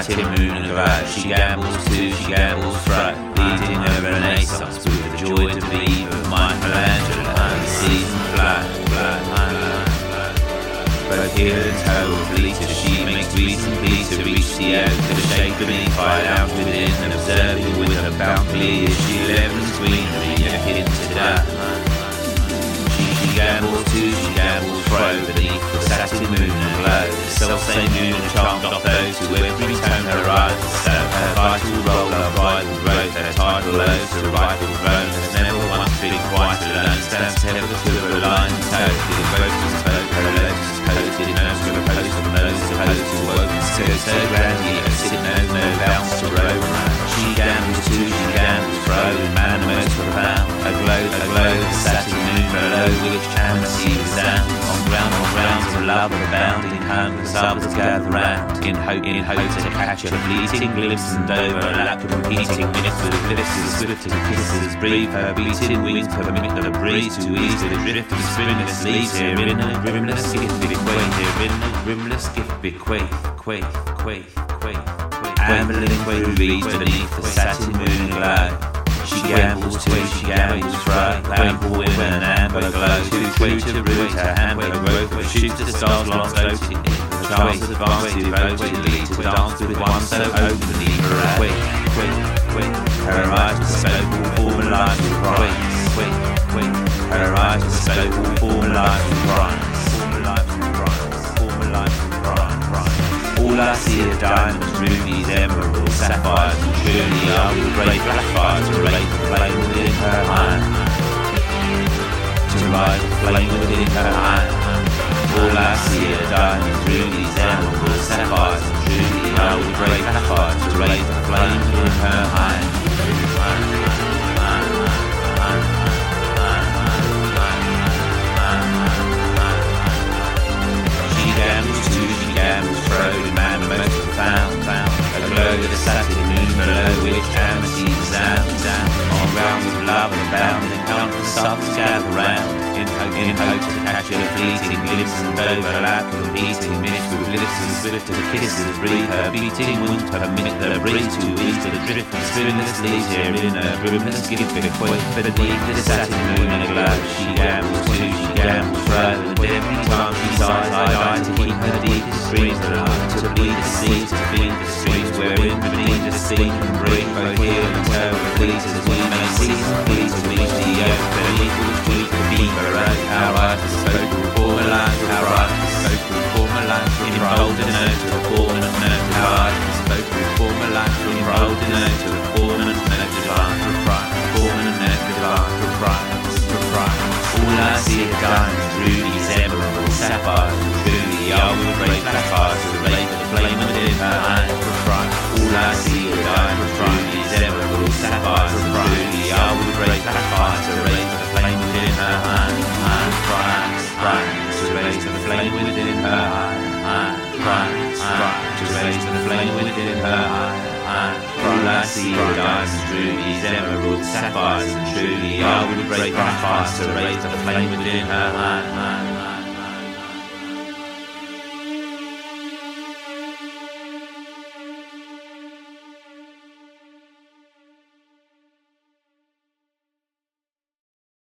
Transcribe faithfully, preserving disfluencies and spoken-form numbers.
satin moon aglow. She gambles to, she gambles fro, leading a renaissance with the joy to be of Michelangelo and the season flow. Both heel and toe of Lita, she makes reason please to reach the out to the shape beneath, fight out within, and observing with her bountifully as she levels greenery, a hint to that. She gambles too, she gambles fro beneath the satin moon and glow. The self-same moon charmed off those who every tone her eyes so her vital roll, her bridal road, her tidal lows, her rifle throne has never once been quite alone. Stands tethered to her line toes, the boasters spoke, her lotus coated in nose with a post of nose, supposed to woke, so so grandiose, sit no, no bounce to row. She gambles too, she gambles fro, man the most profound, aglow, aglow, the satin moon below, which amnesty resound, on ground, on grounds of love abounding, countless others gather round, in hope, in hope to catch a fleeting glimpse and overlap, competing minutes with glimpses, swift as kisses, breathe her beating wings, permit the breeze to ease the drift of springless leaves, here in a grimless gift bequeath, here in a grimless gift bequeath, quaith, quaith, quaith, quaith, ambling rubies beneath the satin moon glow. She gambles too, she gambles fro, ample women, amber glow, too true to root her amber growth, but shoots the stars long floating in the child's advance devotedly to dance with one so openly for a quick, quick, quick. Her eyes were so full, form alive with pride, quick, quick. Her eyes were so full, form alive with pride, form alive with pride, form alive with pride, pride. All I see are diamonds, rubies, emeralds, sapphires, and truly I will break black fires to raise the flame within her eye, to rise the flame within her eye. All I see are diamonds, rubies, emeralds, sapphires, and truly I will break black fires to raise the flame within her eye. She gambles too, she gambles fro, the man the most profound, found, aglow with the satin moon below, which amnesty resounds, on rounds of love and abounding, countless others gather round, in hope, in hope to catch a fleeting glimpse and overlap, competing minutes with lips and swift as kisses, breathe her beating wind, her minute the breeze to ease to the drift and spinless leaves, here in a brimless gift bequeath, beneath the satin moon aglow. She gambles too, she gambles fro, and every time she sighs I die to keep her deepest dreams alive, to bleed the seas, to feed the streams, wherein beneath the sea can breathe both heel and toe and fleet, as we may cease and flee to reach the earth beneath which we can be buried. Our art is spoken, form a line, our art is spoken, form a line, enrolled in a to a form and a note. Our art is spoken, form a line, enrolled in a to a form and a note. Divine, propriety, form and a note. Divine, propriety, propriety. All I see are diamonds, rubies, emeralds, sapphires, and truly I will break black fires to raise the flame within her eye. Propriety. All I see are diamonds, rubies, emeralds, sapphires, and truly I will break black fires to raise the flame within her eye. Pride, pride, to raise the flame within her eye. Pride, pride, to raise the flame within her eye. All I see are diamonds, rubies, emeralds, sapphires, and truly I will break black fires to raise the flame within her eye.